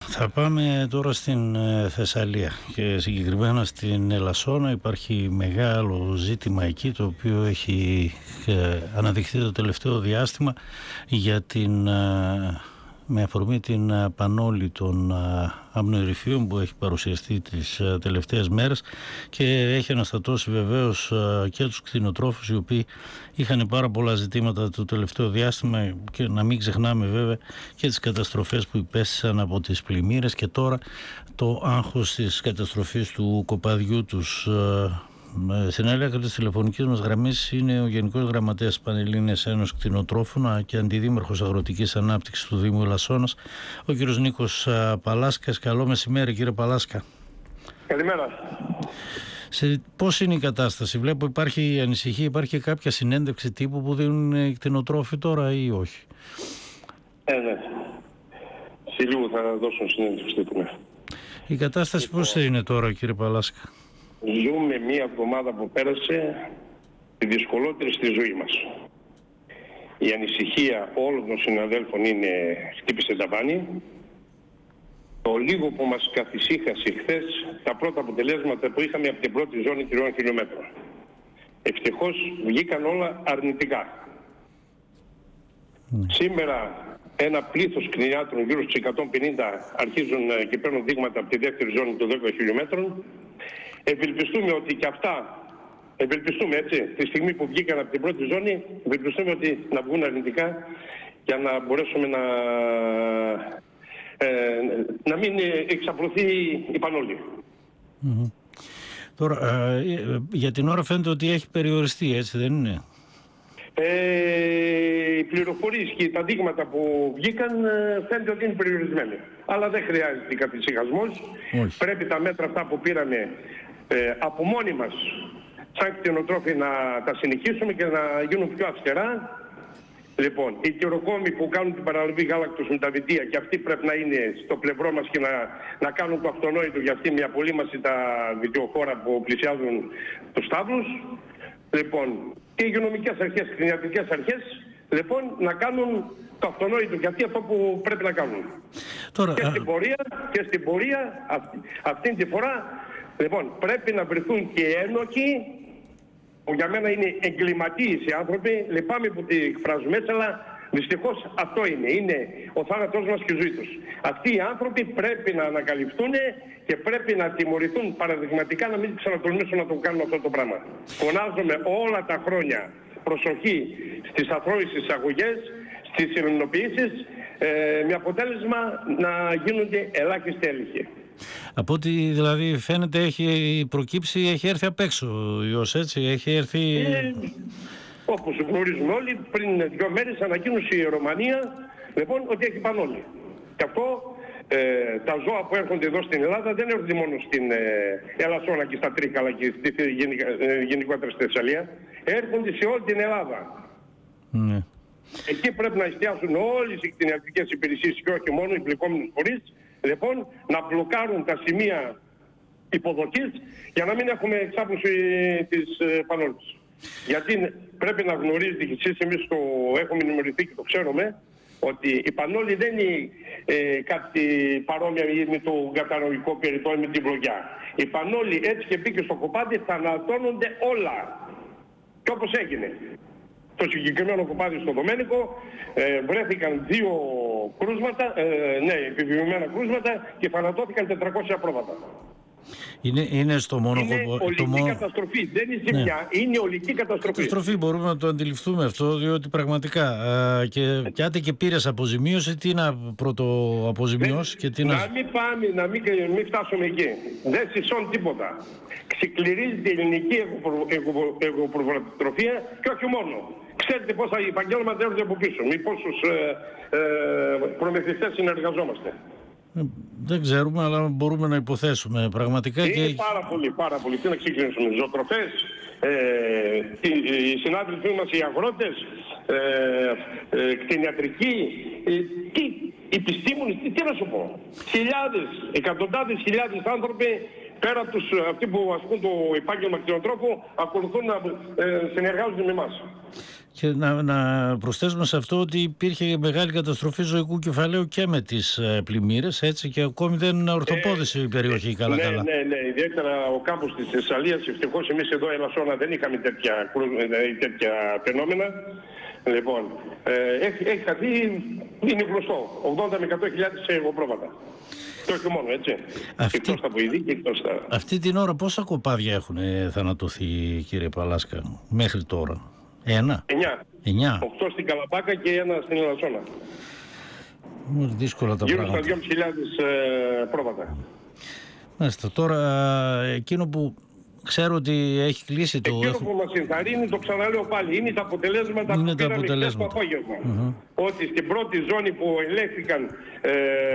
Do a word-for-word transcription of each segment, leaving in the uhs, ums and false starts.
Θα πάμε τώρα στην Θεσσαλία και συγκεκριμένα στην Ελασσόνα. Υπάρχει μεγάλο ζήτημα εκεί, το οποίο έχει αναδειχθεί το τελευταίο διάστημα για την, με αφορμή την πανόλη των αμνοηρηφίων που έχει παρουσιαστεί τις τελευταίες μέρες και έχει αναστατώσει βεβαίως και τους κτηνοτρόφους, οι οποίοι είχαν πάρα πολλά ζητήματα το τελευταίο διάστημα, και να μην ξεχνάμε βέβαια και τις καταστροφές που υπέστησαν από τις πλημμύρες και τώρα το άγχος της καταστροφής του κοπαδιού τους. Στην άλλη άκρη της τηλεφωνικής μας γραμμής είναι ο Γενικός Γραμματέας της Πανελλήνιας Ένωσης Κτηνοτρόφων και Αντιδήμαρχος Αγροτικής Ανάπτυξης του Δήμου Ελασσόνας, ο κύριος Νίκος Παλάσκας. Καλό μεσημέρι, κύριε Παλάσκα. Καλημέρα. Σε πώς είναι η κατάσταση? Βλέπω υπάρχει ανησυχία, υπάρχει και κάποια συνέντευξη τύπου που δίνουν οι κτηνοτρόφοι τώρα ή όχι? Ε, ναι. Σε λίγο θα δώσουν συνέντευξη τύπου, ναι. Η κατάσταση λοιπόν, πώς είναι τώρα, κύριε Παλάσκα? Ζούμε μία εβδομάδα που πέρασε τη δυσκολότερη στη ζωή μας. Η ανησυχία όλων των συναδέλφων είναι χτύπησε ταβάνι. Το λίγο που μας καθησύχασε χθες, τα πρώτα αποτελέσματα που είχαμε από την πρώτη ζώνη τριών χιλιόμετρων. Ευτυχώς βγήκαν όλα αρνητικά. Mm. Σήμερα ένα πλήθος κτηνιάτρων, γύρω στους εκατόν πενήντα, αρχίζουν και παίρνουν δείγματα από τη δεύτερη ζώνη των δέκα χιλιόμετρων. Ευελπιστούμε ότι και αυτά, ευελπιστούμε έτσι, τη στιγμή που βγήκαν από την πρώτη ζώνη, ευελπιστούμε ότι να βγουν αρνητικά για να μπορέσουμε να, ε, να μην εξαπλωθεί η πανόλη. Mm-hmm. Τώρα, ε, για την ώρα φαίνεται ότι έχει περιοριστεί, έτσι δεν είναι? Ε, οι πληροφορίες και τα δείγματα που βγήκαν φαίνεται ότι είναι περιορισμένοι. Αλλά δεν χρειάζεται καθησυχασμός. Πρέπει τα μέτρα αυτά που πήραμε ε, από μόνοι μας σαν κτηνοτρόφοι να τα συνεχίσουμε και να γίνουν πιο αυστηρά. Λοιπόν, οι τυροκόμοι που κάνουν την παραλαβή γάλακτος με τα βιτία, και αυτοί πρέπει να είναι στο πλευρό μας και να, να κάνουν το αυτονόητο για αυτή μια απολύμαση τα βιτιοφόρα που πλησιάζουν τους στάβλους. Λοιπόν, και οι υγειονομικές αρχές, οι κτηνιατρικές αρχές, λοιπόν, να κάνουν το αυτονόητο και αυτοί αυτό που πρέπει να κάνουν. Τώρα, και, α... στην πορεία, και στην πορεία, αυτή, αυτή τη φορά, λοιπόν, πρέπει να βρεθούν και ένοχοι, που για μένα είναι εγκληματίες οι άνθρωποι, λυπάμαι που τη εκφράζουμε έτσι, αλλά δυστυχώς αυτό είναι. Είναι ο θάνατός μας και η ζωή τους. Αυτοί οι άνθρωποι πρέπει να ανακαλυφθούν και πρέπει να τιμωρηθούν παραδειγματικά, να μην ξανατολμήσουν να το κάνουν αυτό το πράγμα. Φωνάζουμε όλα τα χρόνια προσοχή στις αθρώες εισαγωγές, στις ειρηνοποιήσεις, ε, με αποτέλεσμα να γίνονται ελάχιστοι έλεγχοι. Από ό,τι δηλαδή φαίνεται έχει προκύψει, έχει έρθει απ' έξω ο ιός, έτσι, έχει έρθει... Ε, όπως γνωρίζουμε όλοι, πριν δύο μέρες ανακοίνωσε η Ρωμανία, λοιπόν, ότι έχει πανόλη. Και αυτό ε, τα ζώα που έρχονται εδώ στην Ελλάδα δεν έρχονται μόνο στην ε, Ελασσόνα και στα Τρίκαλα και στη, ε, γενικότερα στη Θεσσαλία, έρχονται σε όλη την Ελλάδα. Ναι. Εκεί πρέπει να εστιάσουν όλες οι κτηνιατρικές υπηρεσίες και όχι μόνο οι μπλεκόμενους φορείς, λοιπόν, να μπλοκάρουν τα σημεία υποδοχής για να μην έχουμε εξάπλωση της ε, πανόλης. Γιατί πρέπει να γνωρίζετε και εσείς, εμείς το έχουμε ενημερωθεί και το ξέρουμε, ότι η πανόλη δεν είναι ε, κάτι παρόμοια με το κατανοητικό περιττό με την βλογιά. Η πανόλη έτσι και μπήκε στο κοπάδι, θανατώνονται όλα. Και όπως έγινε. Το συγκεκριμένο κοπάδι στο Δομένικο ε, βρέθηκαν δύο κρούσματα, ε, ναι, επιβιωμένα κρούσματα και θανατώθηκαν τετρακόσια πρόβατα. Είναι, είναι στο μόνο Είναι κοπο... ολική το μόνο... καταστροφή, δεν είναι ζημιά, ναι. Είναι ολική καταστροφή. Καταστροφή, μπορούμε να το αντιληφθούμε αυτό, διότι πραγματικά α, και πιάτε και πήρες αποζημίωση, τι να πρωτοαποζημιώσει και τι να... Να μην πάμε, να μην, μην φτάσουμε εκεί. Δεν συσσώνει τίποτα. Ξεκληρίζεται η ελληνική εγωπροβατροφία και όχι μόνο. Ξέρετε πόσα επαγγέλματα έρχονται από πίσω, με πόσους ε, ε, προμηθευτές συνεργαζόμαστε. Δεν ξέρουμε, αλλά μπορούμε να υποθέσουμε πραγματικά. Είναι και... πάρα πολύ, πάρα πολύ. Τι να ξεκινήσουμε. Ζωοτροφές, ε, οι, οι συνάδελφοί μας, οι αγρότες, ε, ε, κτηνιατρικοί, ε, τι, επιστήμονες, τι, τι να σου πω. Χιλιάδες, εκατοντάδες χιλιάδες άνθρωποι πέρα από τους, αυτοί που ασκούν το επάγγελμα κτηνοτρόφου, ακολουθούν να ε, συνεργάζονται με εμάς. Και να, να προσθέσουμε σε αυτό ότι υπήρχε μεγάλη καταστροφή ζωικού κεφαλαίου και με τις ε, πλημμύρες, έτσι, και ακόμη δεν ορθοπόδησε ε, η περιοχή καλά-καλά. Ναι, ναι, ναι, ιδιαίτερα ο κάμπος της Θεσσαλίας. Ευτυχώς εμείς εδώ Ελασσόνα δεν είχαμε τέτοια, τέτοια φαινόμενα. Λοιπόν, ε, έχει, έχει χαθεί, είναι γνωστό, ογδόντα με εκατό χιλιάδες εγωπρόβατα. Και όχι μόνο, έτσι. Αυτή... Εκτός τα βοηδή και εκτός τα... Αυτή την ώρα πόσα κοπάδια έχουν ε, θανατωθεί, κύριε Παλάσκα, μέχρι τώρα? Ένα. Εννιά. Εννιά. Οκτώ στην Καλαμπάκα και ένα στην Ελασσόνα. Δύσκολα τα γύρω πράγματα. Γύρω στα δυόμισι χιλιάδες ε, πρόβατα. Μάλιστα. Τώρα εκείνο που ξέρω ότι έχει κλείσει το... Εκείνο έχω... που μας ενθαρρύνει, το ξαναλέω πάλι, είναι τα αποτελέσματα είναι που τα πήραμε χθες το απόγευμα. Mm-hmm. Ότι στην πρώτη ζώνη που ελέγχθηκαν, ε,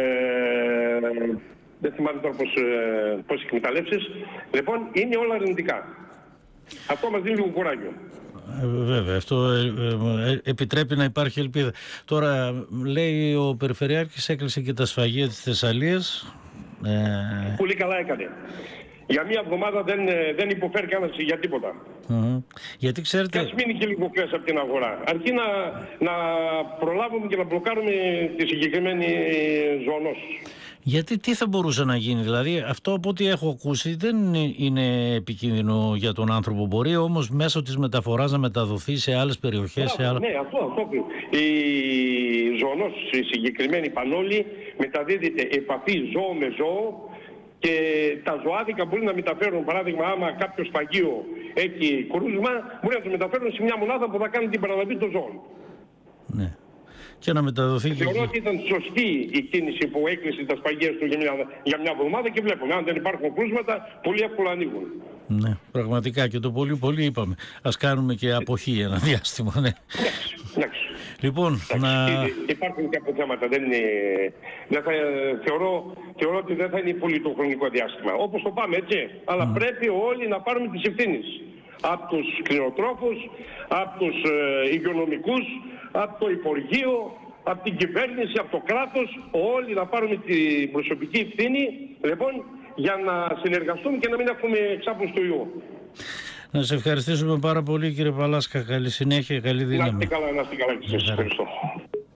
δεν θυμάμαι τώρα πώς, ε, πώς εκμεταλλεύσεις, λοιπόν, είναι όλα αρνητικά. Αυτό μας δίνει λίγο κουράγιο. Ε, βέβαια, αυτό ε, ε, επιτρέπει να υπάρχει ελπίδα. Τώρα, λέει ο Περιφερειάρχης, έκλεισε και τα σφαγεία της Θεσσαλίας. Ε... Πολύ καλά έκανε. Για μία εβδομάδα δεν, δεν υποφέρει κανένας για τίποτα. Mm-hmm. Γιατί ξέρετε... Και ας μείνει και λίγο κρέας από την αγορά. Αρκεί να, να προλάβουμε και να μπλοκάρουμε τη συγκεκριμένη ζωνός. Γιατί τι θα μπορούσε να γίνει? Δηλαδή αυτό από ό,τι έχω ακούσει δεν είναι επικίνδυνο για τον άνθρωπο. Μπορεί όμως μέσω της μεταφοράς να μεταδοθεί σε άλλες περιοχές. Α, σε άλλα... Ναι, αυτό, αυτό. Η ζωνός, η συγκεκριμένη πανόλη, μεταδίδεται επαφή ζώο με ζώο. Και τα ζωάδικα μπορεί να μεταφέρουν, παράδειγμα, άμα κάποιο σφαγείο έχει κρούσμα, μπορεί να το μεταφέρουν σε μια μονάδα που θα κάνει την παραλαβή των ζώων. Ναι. Και να μεταδοθεί και... Θεωρώ ότι ήταν σωστή η κίνηση που έκλεισε τα σφαγεία του για μια, για μια εβδομάδα και βλέπουμε, αν δεν υπάρχουν κρούσματα, πολύ εύκολα ανοίγουν. Ναι, πραγματικά, και το πολύ πολύ είπαμε. Ας κάνουμε και αποχή ένα διάστημα, ναι. Εντάξει. Λοιπόν, να... Υπάρχουν και από θέματα. Δεν είναι... δεν θα... θεωρώ... θεωρώ ότι δεν θα είναι πολύ το χρονικό διάστημα. Όπως το πάμε, έτσι. Αλλά mm. πρέπει όλοι να πάρουμε τις ευθύνες. Από τους κτηνοτρόφους, από τους ε, υγειονομικούς, από το Υπουργείο, από την κυβέρνηση, από το κράτος. Όλοι να πάρουμε την προσωπική ευθύνη, λοιπόν, για να συνεργαστούμε και να μην έχουμε εξάπλωση του ιού. Να σε ευχαριστήσουμε πάρα πολύ, κύριε Παλάσκα. Καλή συνέχεια, καλή δύναμη. Να είστε καλά, να είστε καλά και σας ευχαριστώ.